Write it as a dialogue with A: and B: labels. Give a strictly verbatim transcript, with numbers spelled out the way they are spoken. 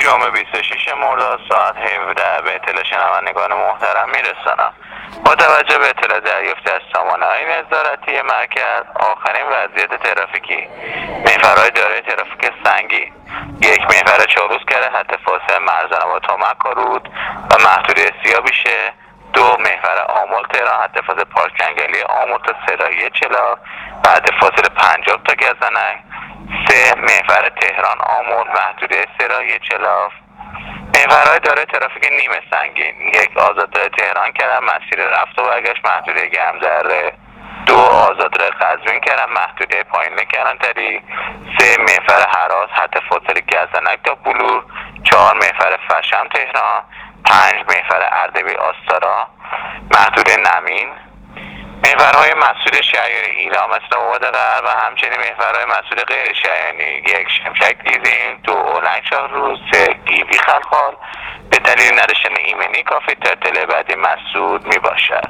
A: جمعه بیست و شش مرداد ساعت هفده به اطلاع شنوندگان محترم میرسانم. با توجه به اطلاع دریافتی از سامانه‌های نظارتی مرکز، آخرین وضعیت ترافیکی: محورهای دارای ترافیک سنگین، یک محور چهارروزکره خط فاصله مرزنما تا مکه رود و محدوده سیاویشه، دو محور آمل تهران خط فاصله پارک جنگلی آمل تا سراحی چلاق و خط فاصله پنجاه تا گزنک، سه محور تهران آمل محدوده سراحی چلاق. محورهای دارای ترافیک نیمه سنگین: یک آزادراه تهران کردن مسیر رفت و برگشت محدوده گرم‌دره، دو آزادراه قزوین کردن محدوده پایین کلانتری، سه محور هراس خط فاصله گزنک تا بلور، چهار محور فشم تهران، پنج محور اردبیل آستارا محدوده نمین. محورهای مسئول شریانی ایران مثل آباد غرب و همچنین محورهای مسئول غیر شریانی: یک شمشک دیزین، دو اولنگ شاهروز، سه گیوی خلخال. به دلیل نداشتن ایمنی کافی تا اطلاع بعدی مسئول می باشد.